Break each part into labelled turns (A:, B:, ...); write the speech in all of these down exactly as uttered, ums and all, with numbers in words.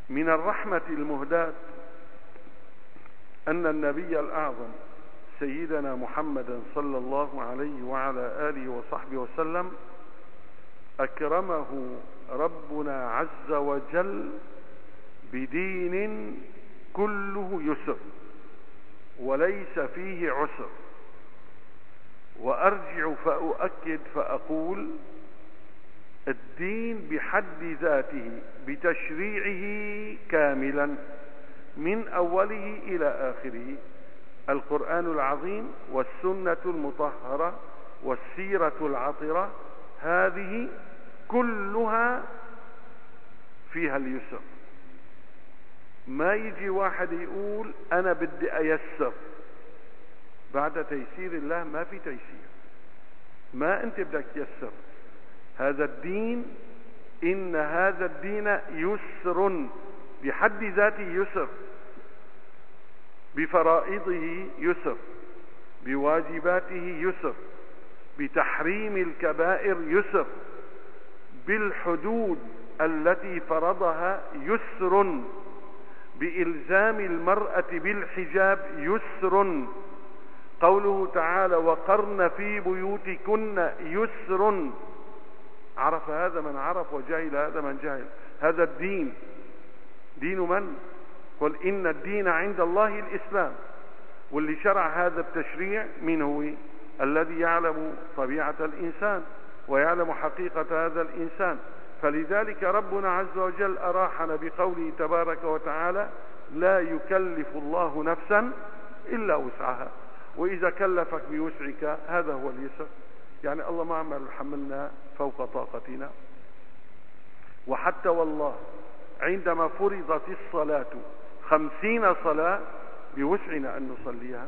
A: من الرحمة المهداة أن النبي الأعظم سيدنا محمدا صلى الله عليه وعلى آله وصحبه وسلم أكرمه ربنا عز وجل بدين كله يسر وليس فيه عسر. وأرجع فأؤكد فأقول الدين بحد ذاته بتشريعه كاملا من أوله إلى آخره، القرآن العظيم والسنة المطهرة والسيرة العطرة، هذه كلها فيها اليسر. ما يجي واحد يقول أنا بدي أيسر، بعد تيسير الله ما في تيسير، ما أنت بدك تيسر. هذا الدين إن هذا الدين يسر بحد ذاته يسر، بفرائضه يسر، بواجباته يسر، بتحريم الكبائر يسر، بالحدود التي فرضها يسر، بإلزام المرأة بالحجاب يسر، قوله تعالى وقرن في بيوتكن يسر. عرف هذا من عرف وجهل هذا من جهل. هذا الدين دين من؟ قل إن الدين عند الله الإسلام. واللي شرع هذا التشريع من هو؟ الذي يعلم طبيعة الإنسان ويعلم حقيقة هذا الإنسان. فلذلك ربنا عز وجل أراحنا بقوله تبارك وتعالى لا يكلف الله نفسا إلا وسعها، وإذا كلفك بوسعك هذا هو اليسر. يعني الله ما عمل حملنا فوق طاقتنا. وحتى والله عندما فرضت الصلاة خمسين صلاة بوسعنا أن نصليها،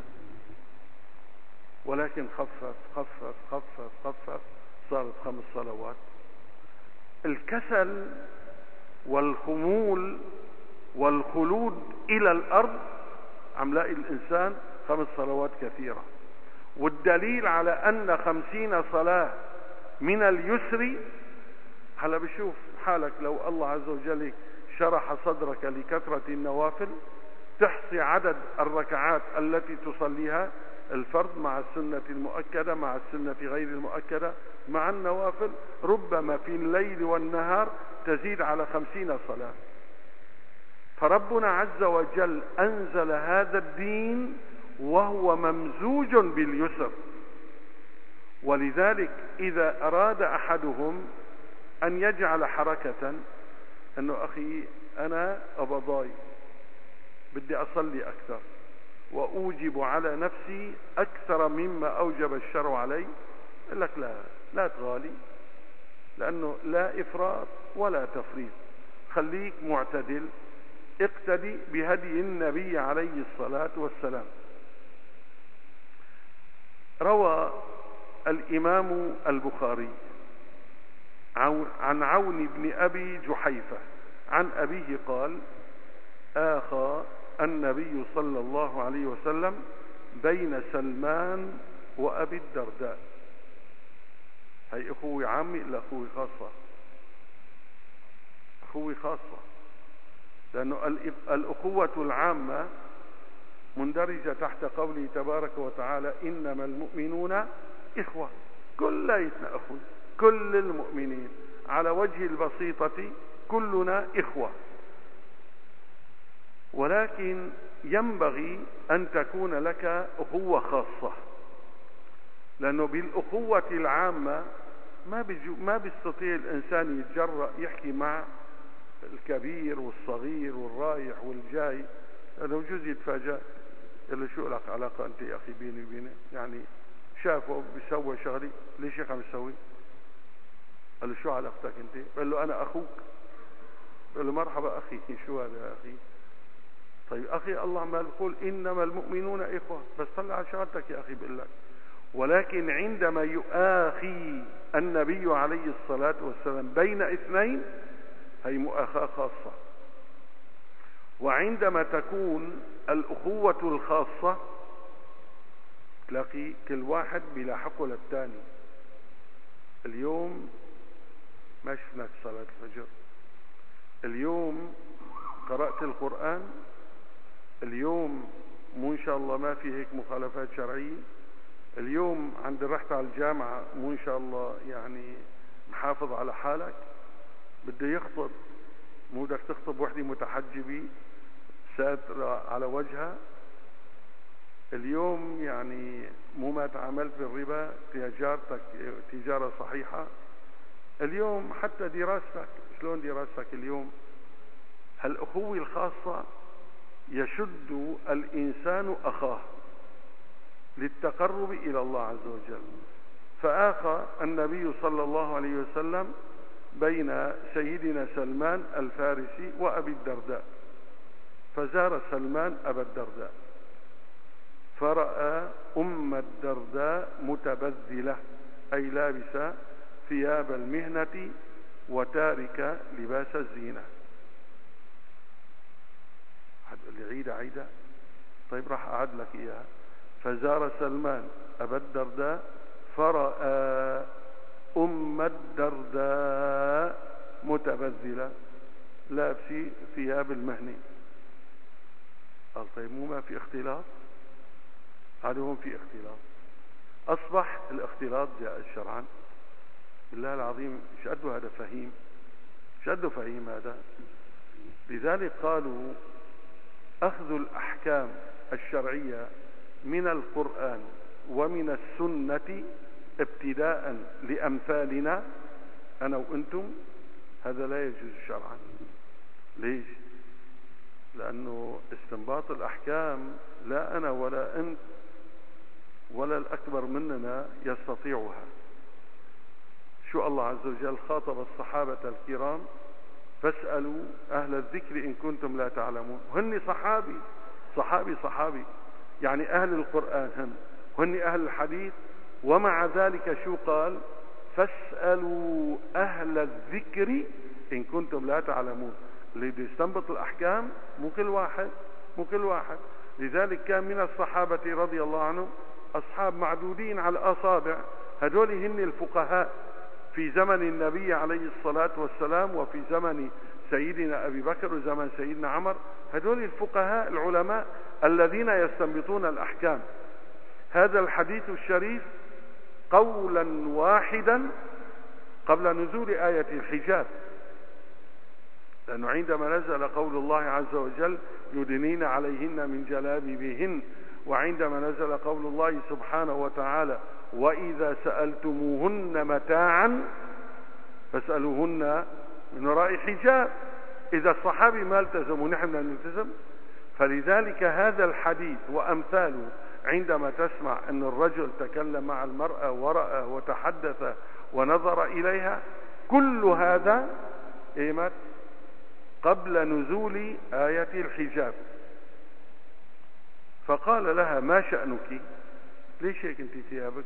A: ولكن خفف خفف خفف خفف صارت خمس صلوات. الكسل والخمول والخلود إلى الأرض عملاء الإنسان خمس صلوات كثيرة. والدليل على أن خمسين صلاة من اليسر، هلا بشوف حالك لو الله عز وجل شرح صدرك لكثرة النوافل، تحصي عدد الركعات التي تصليها الفرض مع السنة المؤكدة مع السنة غير المؤكدة مع النوافل، ربما في الليل والنهار تزيد على خمسين صلاة. فربنا عز وجل أنزل هذا الدين وهو ممزوج باليسر. ولذلك إذا أراد أحدهم أن يجعل حركة أنه أخي أنا أبضاي بدي أصلي أكثر وأوجب على نفسي أكثر مما أوجب الشرع علي، يقول لك لا لا تغالي، لأنه لا إفراط ولا تفريط، خليك معتدل، اقتدي بهدي النبي عليه الصلاة والسلام. روى الإمام البخاري عن عون بن أبي جحيفة عن أبيه قال آخى النبي صلى الله عليه وسلم بين سلمان وأبي الدرداء. هي أخوي عمي إلا أخوي خاصة، أخوي خاصة، لأنه الأخوة العامة مندرجة تحت قوله تبارك وتعالى إنما المؤمنون إخوة، كلنا أخوة، كل المؤمنين على وجه البسيطة كلنا إخوة. ولكن ينبغي أن تكون لك أخوة خاصة، لأنه بالأخوة العامة ما ما بيستطيع الإنسان يتجرأ يحكي مع الكبير والصغير والرايح والجاي، لأنه جزء يتفاجأ قال له شو لك علاقة أنت يا أخي بيني وبينه؟ يعني شافه بيسوي شغلي ليش يا أخي عم يسوي؟ قال له شو علاقتك أنت؟ قال له أنا أخوك. قال له مرحبا أخي، شو هذا يا أخي؟ طيب أخي الله عم يقول إنما المؤمنون إخوة، بس طلع على شغلتك يا أخي بقول لك. ولكن عندما يؤاخي النبي عليه الصلاة والسلام بين اثنين هي مؤاخاة خاصة. وعندما تكون الأخوة الخاصة تلاقي كل واحد بيلاحقه للثاني. اليوم ما شفناك صلاة الفجر، اليوم قرأت القرآن اليوم، مو إن شاء الله ما في هيك مخالفات شرعية. اليوم عند رحت على الجامعة، مو إن شاء الله يعني محافظ على حالك، بده يخطب، مو بدك تخطب وحدة متحجبة ساترة على وجهها. اليوم يعني مو ما تعاملت بالربا تجارتك تجارة صحيحة. اليوم حتى دراستك، شلون دراستك اليوم؟ هالأخوة الخاصة يشد الإنسان أخاه للتقرب إلى الله عز وجل. فآخى النبي صلى الله عليه وسلم بين سيدنا سلمان الفارسي وأبي الدرداء، فزار سلمان أبا الدرداء فرأى أم الدرداء متبذلة، أي لابسة ثياب المهنة وتارك لباس الزينة. هتقول لي عيدة عيدة، طيب راح أعد لك إياها. فزار سلمان أبا الدرداء فرأى أم الدرداء متبذلة لابسة ثياب المهنة. قال طيب مو ما في اختلاط؟ هذا هون في اختلاط. أصبح الاختلاط جائز شرعا. بالله العظيم شقده هذا فهيم، شقده فهيم هذا. لذلك قالوا أخذ الأحكام الشرعية من القرآن ومن السنة ابتداء لأمثالنا أنا وأنتم، هذا لا يجوز شرعا. ليش؟ لأنه استنباط الأحكام لا أنا ولا أنت ولا الأكبر مننا يستطيعها. شو الله عز وجل خاطب الصحابة الكرام؟ فاسألوا أهل الذكر إن كنتم لا تعلمون. هن صحابي صحابي صحابي يعني أهل القرآن، هن هن أهل الحديث. ومع ذلك شو قال؟ فاسألوا أهل الذكر إن كنتم لا تعلمون. اللي بده يستنبط الأحكام مو كل واحد، مو كل واحد. لذلك كان من الصحابة رضي الله عنهم أصحاب معدودين على الأصابع، هذول هن الفقهاء في زمن النبي عليه الصلاة والسلام، وفي زمن سيدنا أبي بكر وزمن سيدنا عمر. هذول الفقهاء العلماء الذين يستنبطون الأحكام. هذا الحديث الشريف قولا واحدا قبل نزول آية الحجاب، لأنه عندما نزل قول الله عز وجل يدنين عليهن من جلابيبهن، وعندما نزل قول الله سبحانه وتعالى وإذا سألتموهن متاعا فاسألوهن من وراء حجاب. إذا الصحابي ما التزموا نحن نلتزم. فلذلك هذا الحديث وأمثاله عندما تسمع أن الرجل تكلم مع المرأة ورأى وتحدث ونظر إليها، كل هذا إيمت قبل نزول آية الحجاب. فقال لها ما شأنك؟ ليش هيك انت ثيابك؟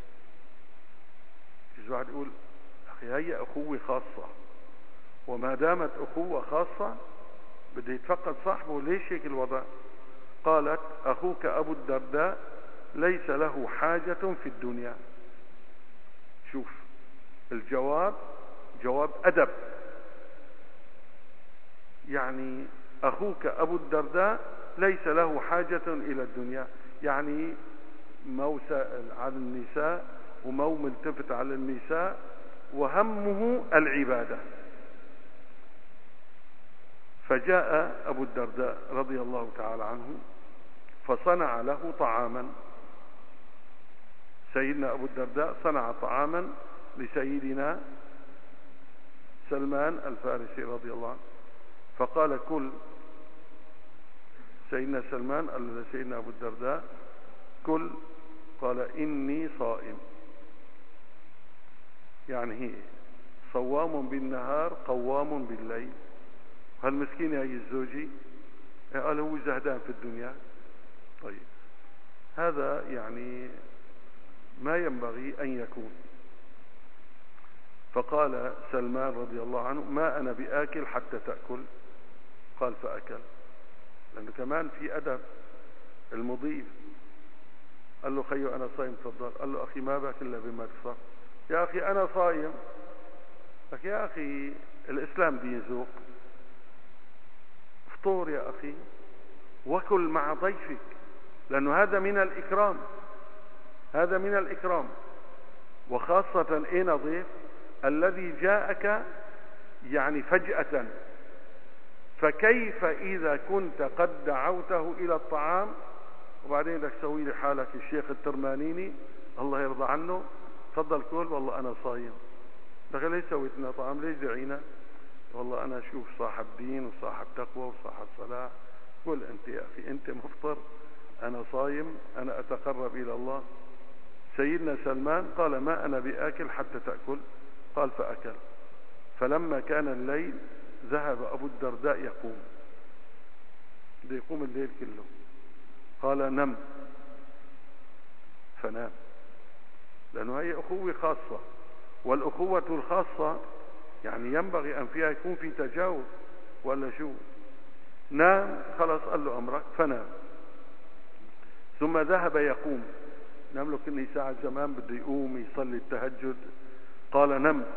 A: يجوز واحد يقول أخي هي أخوة خاصة، وما دامت أخوة خاصة بده يتفقد صاحبه، ليش هيك الوضع؟ قالت أخوك أبو الدرداء ليس له حاجة في الدنيا. شوف الجواب جواب أدب، يعني أخوك أبو الدرداء ليس له حاجة إلى الدنيا، يعني مو سائل عن النساء ومو ملتفت على النساء وهمه العبادة. فجاء أبو الدرداء رضي الله تعالى عنه فصنع له طعاما. سيدنا أبو الدرداء صنع طعاما لسيدنا سلمان الفارسي رضي الله عنه، فقال كل. سيدنا سلمان قال لسيدنا أبو الدرداء كل، قال إني صائم. يعني هي صوام بالنهار قوام بالليل. هالمسكين هاي الزوجي قال هو زهدان في الدنيا. طيب هذا يعني ما ينبغي أن يكون. فقال سلمان رضي الله عنه ما أنا بآكل حتى تأكل. قال فأكل، لأنه كمان في أدب المضيف. قال له خيو أنا صايم تفضل. قال له أخي ما باكل إلا بما تفطر. يا أخي أنا صايم. يا أخي الإسلام دين ذوق. افطر يا أخي وكل مع ضيفك، لأنه هذا من الإكرام، هذا من الإكرام. وخاصة إن ضيف الذي جاءك يعني فجأة، فكيف إذا كنت قد دعوته إلى الطعام وبعدين بدك تسوي لي حالك الشيخ الترمانيني الله يرضى عنه، تفضل كل، والله أنا صايم. لكن ليش سويت لنا طعام؟ ليش دعينا؟ والله أنا أشوف صاحب دين وصاحب تقوى وصاحب صلاة. قل أنت يا أخي أنت مفطر، أنا صايم، أنا أتقرب إلى الله. سيدنا سلمان قال ما أنا بآكل حتى تأكل، قال فأكل. فلما كان الليل ذهب أبو الدرداء يقوم، بده يقوم الليل كله، قال نم، فنام. لأنه هي أخوة خاصة، والأخوة الخاصة يعني ينبغي أن فيها يكون في تجاوب، ولا شو؟ نام خلاص، قال له أمرك، فنام. ثم ذهب يقوم، نام له كل ساعة زمان بده يقوم يصلي التهجد، قال نم،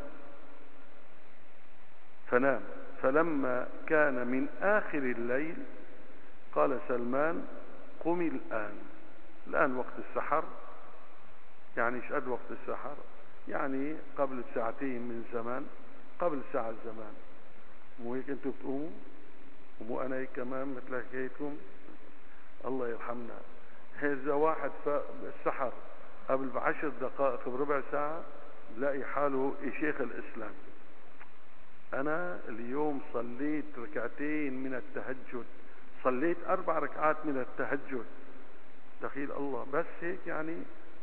A: فنام. فلما كان من آخر الليل قال سلمان قم الآن. الآن وقت السحر، يعني ايش قد وقت السحر؟ يعني قبل ساعتين من زمان، قبل ساعة زمان. مو هيك انتوا بتقوموا؟ ومو انا هيك كمان مثل حكايتكم؟ الله يرحمنا. إذا واحد السحر قبل بعشر دقائق بربع ساعة بلاقي حاله شيخ الإسلام. أنا اليوم صليت ركعتين من التهجد، صليت أربع ركعات من التهجد، دخيل الله، بس هيك يعني.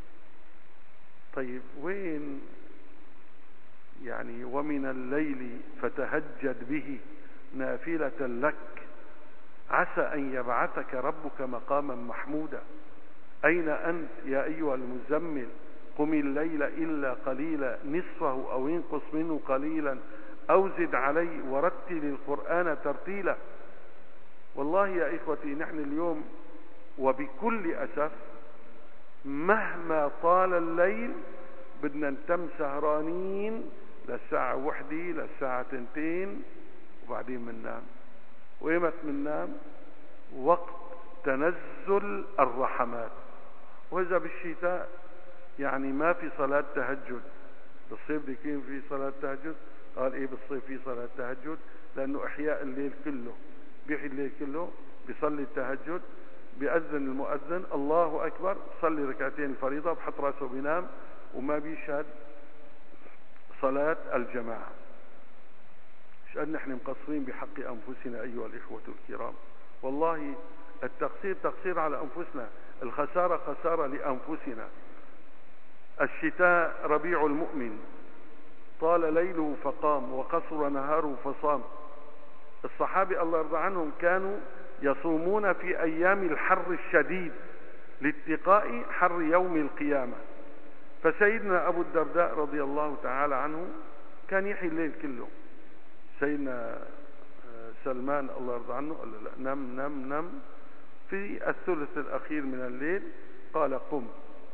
A: طيب وين يعني ومن الليل فتهجد به نافلة لك عسى أن يبعثك ربك مقاما محمودا. أين أنت يا أيها المزمل؟ قم الليل إلا قليلا نصفه أو انقص منه قليلا أو زد عليه ورتل القرآن ترتيلا. والله يا إخوتي نحن اليوم وبكل أسف مهما طال الليل بدنا نتم سهرانين للساعة وحدة للساعة تنتين وبعدين مننام. وإمت مننام؟ وقت تنزل الرحمات. وإذا بالشتاء يعني ما في صلاة تهجد، بالصيف بده يكون في صلاة تهجد. قال إيه بالصيف في صلاة تهجد؟ لأنه إحياء الليل كله، بيحيي الليل كله، بيصلي التهجد، بيأذن المؤذن الله أكبر، صلي ركعتين الفريضة، بحط راسه بينام وما بيشهد صلاة الجماعة. مش قد نحن مقصرين بحق أنفسنا أيها الإخوة الكرام. والله التقصير تقصير على أنفسنا، الخسارة خسارة لأنفسنا. الشتاء ربيع المؤمن، طال ليله فقام وقصر نهاره فصام. الصحابة الله يرضى عنهم كانوا يصومون في أيام الحر الشديد لاتقاء حر يوم القيامة. فسيدنا أبو الدرداء رضي الله تعالى عنه كان يحيي الليل كله. سيدنا سلمان الله يرضى عنه قال لا نم نم نم. في الثلث الأخير من الليل قال قم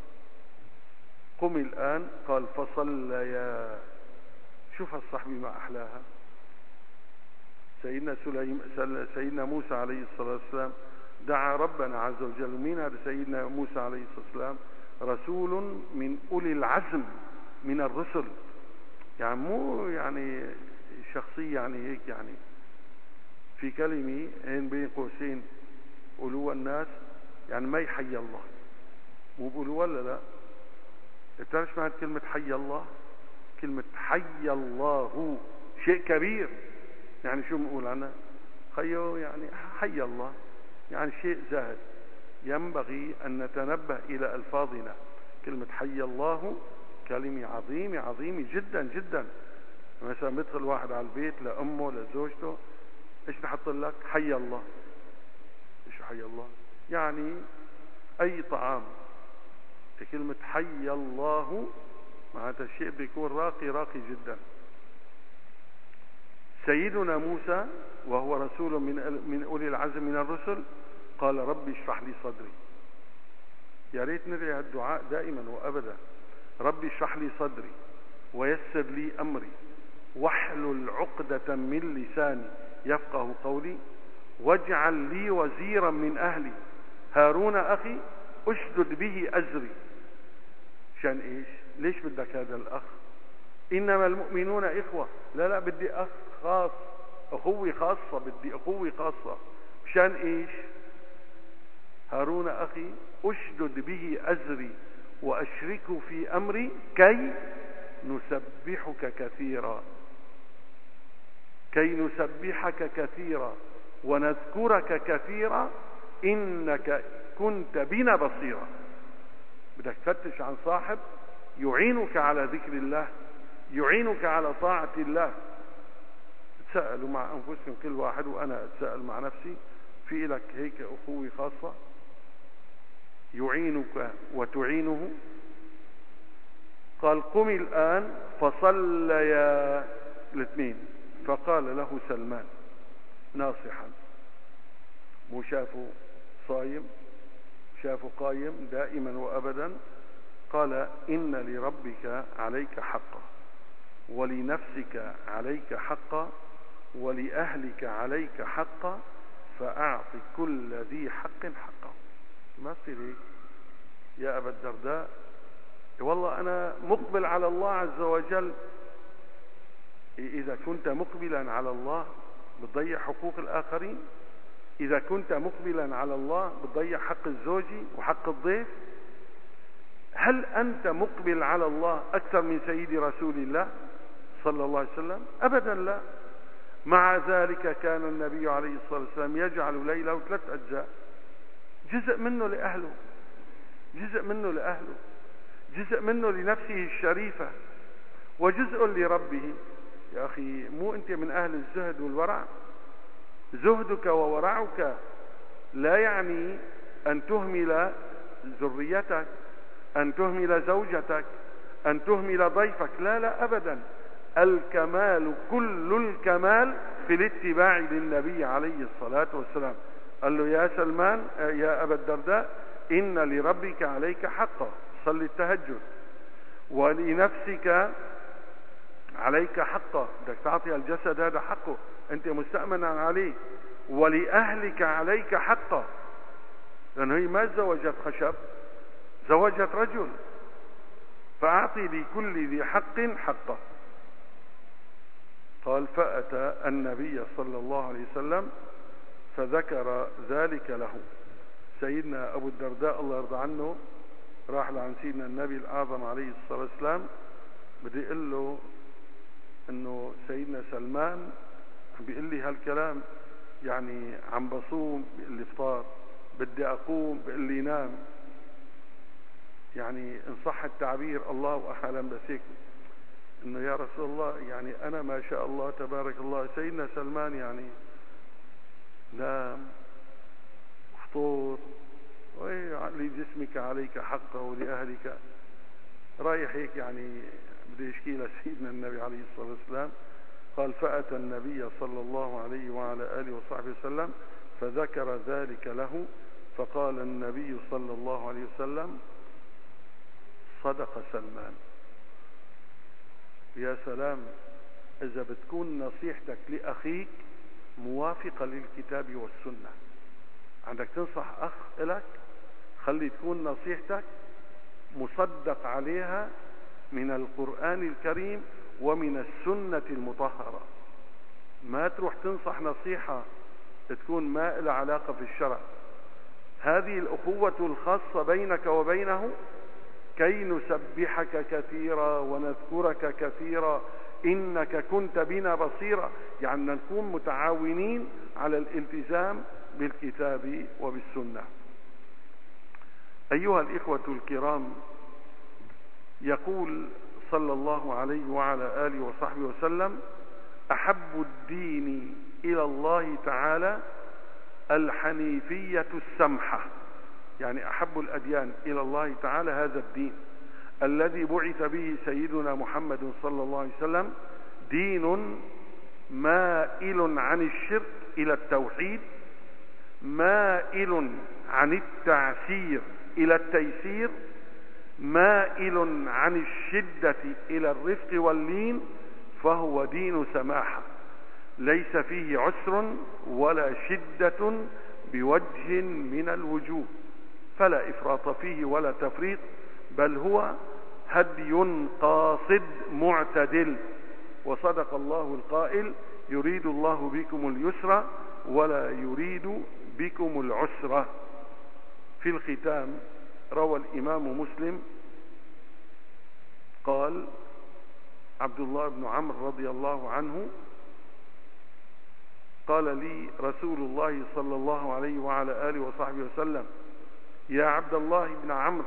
A: قم الآن، قال فصليا. شوف الصحبي ما أحلاها. سيدنا سليم سيدنا موسى عليه الصلاة والسلام دعا ربنا عز وجل. مين هذا سيدنا موسى عليه الصلاة والسلام؟ رسول من أولي العزم من الرسل، يعني مو يعني شخصية يعني هيك، يعني في كلمة هين بين قوسين قولوا الناس يعني ما يحيي الله، مو بقولوا ولا لا؟ تعرف معنى كلمة حي الله؟ كلمة حي الله شيء كبير. يعني شو بنقول عنها؟ خيو يعني حي الله، يعني شيء زاهد. ينبغي أن نتنبه إلى ألفاظنا. كلمة حي الله كلمة عظيمة عظيمة جدا جدا. مثلا بدخل واحد على البيت لأمه لزوجته، إيش نحط لك؟ حي الله. إيش حي الله؟ يعني أي طعام كلمة حي الله معناتها الشيء بيكون راقي راقي جدا. سيدنا موسى وهو رسول من من أولي العزم من الرسل قال ربي اشرح لي صدري. يا ريت ندعي الدعاء دائما وأبدا. ربي اشرح لي صدري ويسر لي أمري واحلل عقدة من لساني يفقه قولي واجعل لي وزيرا من أهلي هارون أخي أشدد به أزري. عشان إيش؟ ليش بدك هذا الأخ؟ إنما المؤمنون إخوة. لا لا بدي أخ خاص، أخوي خاصة، بدي أخوي خاصة. عشان إيش؟ هارون أخي أشدد به أزري وأشركه في أمري كي نسبحك كثيرا كي نسبحك كثيرا ونذكرك كثيرا إنك كنت بنا بصيرا. بدك تفتش عن صاحب يعينك على ذكر الله، يعينك على طاعة الله. تسألوا مع أنفسكم كل واحد، وأنا أتسأل مع نفسي، في لك هيك أخوي خاصة يعينك وتعينه؟ قال قم الآن فصليا الاثنين. فقال له سلمان ناصحا، مو شافه صايم، شافه قايم دائما وأبدا. قال إن لربك عليك حقا ولنفسك عليك حقا ولأهلك عليك حقا فأعط كل ذي حق حقه. ما تصير هيك يا أبا الدرداء؟ والله أنا مقبل على الله عز وجل. إذا كنت مقبلا على الله بتضيع حقوق الآخرين؟ إذا كنت مقبلا على الله بتضيع حق الزوج وحق الضيف؟ هل أنت مقبل على الله أكثر من سيد رسول الله صلى الله عليه وسلم؟ أبدا لا. مع ذلك كان النبي عليه الصلاة والسلام يجعل ليله ثلاث أجزاء، جزء منه لأهله، جزء منه لأهله، جزء منه لنفسه الشريفة، وجزء لربه. يا أخي مو أنت من أهل الزهد والورع؟ زهدك وورعك لا يعني أن تهمل ذريتك، أن تهمل زوجتك، أن تهمل ضيفك. لا لا أبدا. الكمال كل الكمال في الاتباع للنبي عليه الصلاة والسلام. قال له يا سلمان يا أبا الدرداء إن لربك عليك حقا، صلي التهجد، ولنفسك عليك حقا، بدك تعطي الجسد هذا حقه، أنت مستأمن عليه، ولأهلك عليك حقا، لأنه هي ما زوجت خشب، زوجت رجل، فأعطي لكل ذي حق حقه. قال فأتى النبي صلى الله عليه وسلم فذكر ذلك له. سيدنا أبو الدرداء الله يرضى عنه راح لعن سيدنا النبي الأعظم عليه الصلاة والسلام، بدي يقول له انه سيدنا سلمان بيقول لي هالكلام، يعني عم بصوم بيقول لي افطار، بدي اقوم بيقول لي نام، يعني ان صح التعبير الله اعلم، بس هيك انه يا رسول الله يعني انا ما شاء الله تبارك الله سيدنا سلمان يعني نام فطور ولجسمك عليك حقه ولأهلك، رايح هيك يعني بده يشكي لسيدنا النبي عليه الصلاة والسلام. قال فأتى النبي صلى الله عليه وعلى آله وصحبه وسلم فذكر ذلك له، فقال النبي صلى الله عليه وسلم صدق سلمان. يا سلام إذا بتكون نصيحتك لأخيك موافقة للكتاب والسنة، عندك تنصح أخ إلك، خلي تكون نصيحتك مصدق عليها من القرآن الكريم ومن السنة المطهرة. ما تروح تنصح نصيحة تكون ما لها علاقة في الشرع. هذه الأخوة الخاصة بينك وبينه كي نسبحك كثيرا ونذكرك كثيرا إنك كنت بنا بصيرا، يعني نكون متعاونين على الالتزام بالكتاب وبالسنة. أيها الإخوة الكرام، يقول صلى الله عليه وعلى آله وصحبه وسلم أحب الدين إلى الله تعالى الحنيفية السمحة، يعني أحب الأديان إلى الله تعالى هذا الدين الذي بعث به سيدنا محمد صلى الله عليه وسلم، دين مائل عن الشرك إلى التوحيد، مائل عن التعسير إلى التيسير، مائل عن الشدة إلى الرفق واللين، فهو دين سماحة. ليس فيه عسر ولا شدة بوجه من الوجوه، فلا إفراط فيه ولا تفريط، بل هو هدي قاصد معتدل. وصدق الله القائل: يريد الله بكم اليسر ولا يريد بكم العسر. في الختام روى الإمام مسلم قال عبد الله بن عمرو رضي الله عنه: قال لي رسول الله صلى الله عليه وعلى آله وصحبه وسلم: يا عبد الله بن عمرو،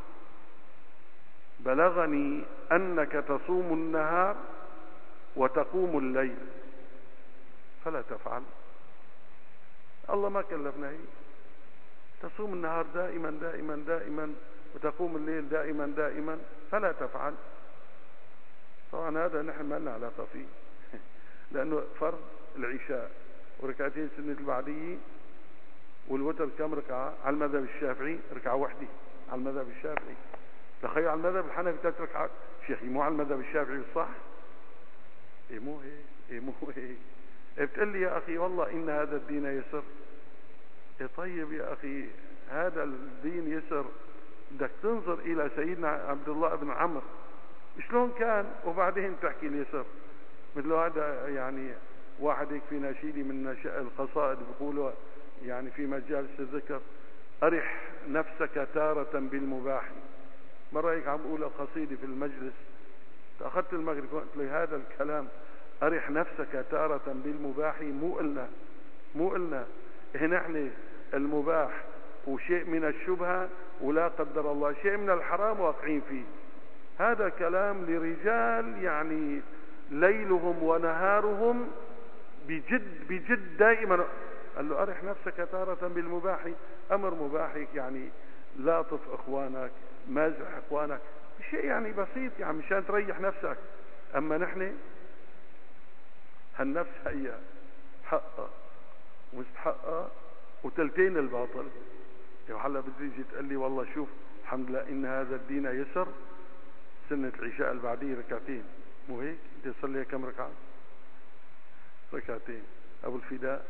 A: بلغني أنك تصوم النهار وتقوم الليل فلا تفعل. الله ما كلفنا هي، تصوم النهار دائما دائما دائما وتقوم الليل دائما دائما، فلا تفعل. طبعا هذا نحن ما لنا علاقة فيه لأنه فرض العشاء وركعتين سنة البعدية، والوتر كم ركعة على المذهب الشافعي؟ ركعة واحدة على المذهب الشافعي. تخيل على المذهب الحنفي ثلاث ركعات. شيخي مو على المذهب الشافعي الصح؟ ايه مو هيك، ايه مو هيك. إيه بتقول لي يا اخي والله ان هذا الدين يسر. ايه طيب يا اخي، هذا الدين يسر، بدك تنظر الى سيدنا عبد الله بن عمرو شلون كان وبعدين تحكي اليسر. مثل هذا يعني واحد هيك في نشيدي من القصائد بيقولوا يعني في مجالس الذكر: أرح نفسك تارة بالمباح. مرة هيك عم بقول قصيدة في المجلس، أخذت المغرب قلت له هذا الكلام أرح نفسك تارة بالمباح مو قلنا مو قلنا هنا نحن المباح وشيء من الشبهة ولا قدر الله شيء من الحرام واقعين فيه. هذا كلام لرجال يعني ليلهم ونهارهم بجد بجد دائما. قال له أرح نفسك تارة بالمباح، أمر مباحك يعني لاطف إخوانك، مازح إخوانك، شيء يعني بسيط يعني مشان تريح نفسك. أما نحن هالنفس هي حقها ومستحقها وتلتين الباطل. وحلا بتيجي تقول لي والله شوف الحمد لله إن هذا الدين يسر، سنة العشاء البعدية ركعتين، مو هيك؟ انت تصلي كم ركعة؟ ركعتين. أبو الفداء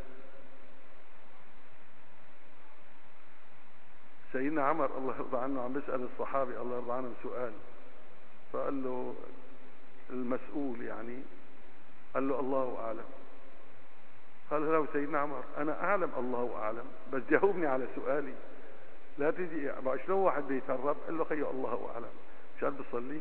A: سيدنا عمر الله يرضى عنه عم بيسأل الصحابي الله يرضى عنهم سؤال، فقال له المسؤول يعني قال له الله أعلم. قال له سيدنا عمر أنا أعلم الله أعلم، بس جاوبني على سؤالي. لا تجي بقى شلون واحد بيتهرب؟ قال له خيو الله أعلم، مشان بصلي.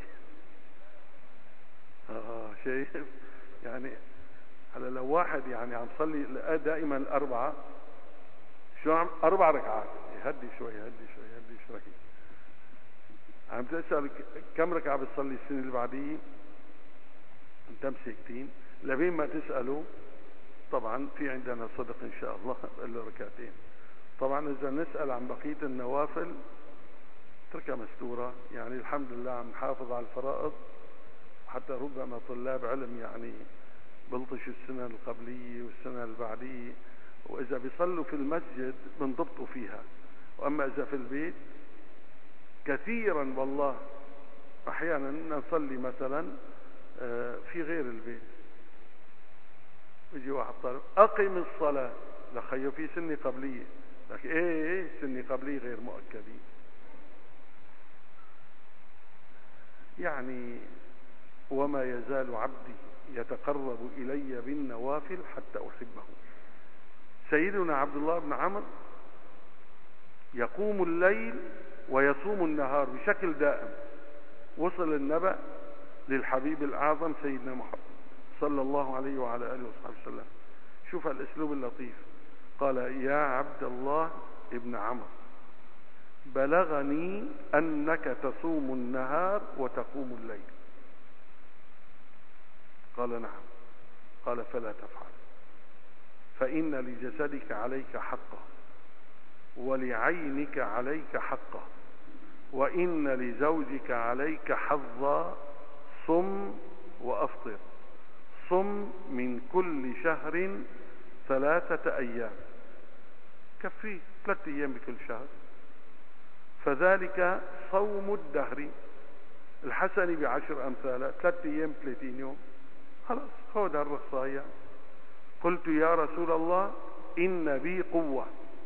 A: آه شايف يعني هلا لو واحد يعني عم صلي دائما الأربعة، شو عم أربع ركعات، هدي شوي هدي شوي هدي شوي. عم تسأل كم ركعة بتصلي السنة اللي بعديه؟ انت مسكتين لبين ما تسألوا. طبعا في عندنا صدق ان شاء الله بقول له ركعتين. طبعا اذا نسأل عن بقية النوافل تركها مستورة، يعني الحمد لله عم نحافظ على الفرائض، حتى ربما طلاب علم يعني بلطش السنة القبلية والسنة البعدية، واذا بيصلوا في المسجد بنضبطوا فيها. واما اذا في البيت كثيرا والله احيانا نصلي مثلا في غير البيت، يجي واحد طالب اقم الصلاة، لخيو في سنة قبلية، لكن ايه ايه سنة قبلية غير مؤكدين. يعني وما يزال عبدي يتقرب الي بالنوافل حتى احبه. سيدنا عبد الله بن عمرو يقوم الليل ويصوم النهار بشكل دائم. وصل النبأ للحبيب الأعظم سيدنا محمد صلى الله عليه وعلى آله وصحبه وسلم. شوف الأسلوب اللطيف، قال يا عبد الله ابن عمرو بلغني أنك تصوم النهار وتقوم الليل. قال نعم. قال فلا تفعل، فإن لجسدك عليك حقا ولعينك عليك حقا وإن لزوجك عليك حظا. صم وأفطر. صم من كل شهر ثلاثة أيام، كفي ثلاثة أيام بكل شهر، فذلك صوم الدهر. الحسن بعشر أمثالها، ثلاثة أيام ثلاثين يوم، خلاص خذ هالرخصة. قلت يا رسول الله إن بي قوة.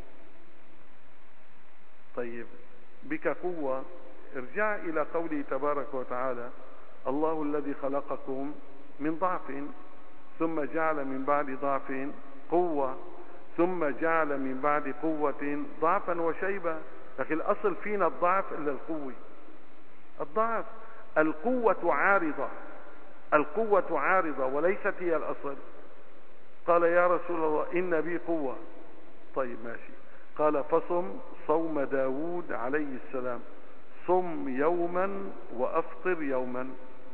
A: طيب بك قوة، ارجع إلى قوله تبارك وتعالى: الله الذي خلقكم من ضعف ثم جعل من بعد ضعف قوة ثم جعل من بعد قوة ضعفا وشيبة. لكن الأصل فينا الضعف إلا القوة. الضعف، القوة عارضة، القوة عارضة وليست هي الأصل. قال يا رسول الله إن بي قوة. طيب ماشي. قال فصم صوم داود عليه السلام، صم يوما وأفطر يوما.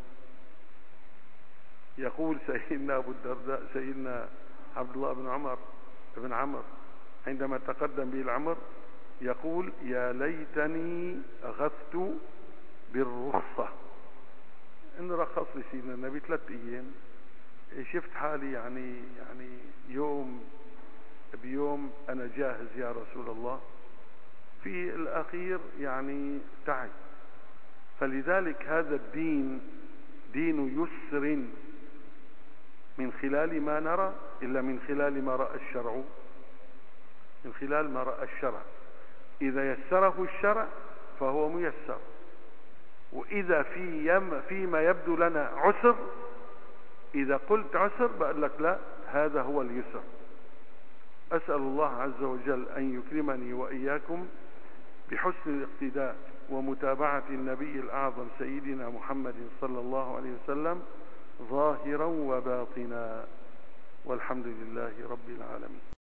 A: يقول سيدنا أبو الدرداء، سيدنا عبد الله بن عمر بن عمرو عندما تقدم به العمر يقول: يا ليتني أخذت بالرخصة، إن رخص لي سيدنا النبي ثلاث أيام، شفت حالي يعني يعني يوم بيوم أنا جاهز يا رسول الله، في الأخير يعني تعب. فلذلك هذا الدين دين يسر، من خلال ما نرى إلا من خلال ما رأى الشرع، من خلال ما رأى الشرع. إذا يسره الشرع فهو ميسر، وإذا في يم فيما يبدو لنا عسر، إذا قلت عسر بقول لك لا، هذا هو اليسر. أسأل الله عز وجل أن يكرمني وإياكم بحسن الاقتداء ومتابعة النبي الأعظم سيدنا محمد صلى الله عليه وسلم ظاهرا وباطنا، والحمد لله رب العالمين.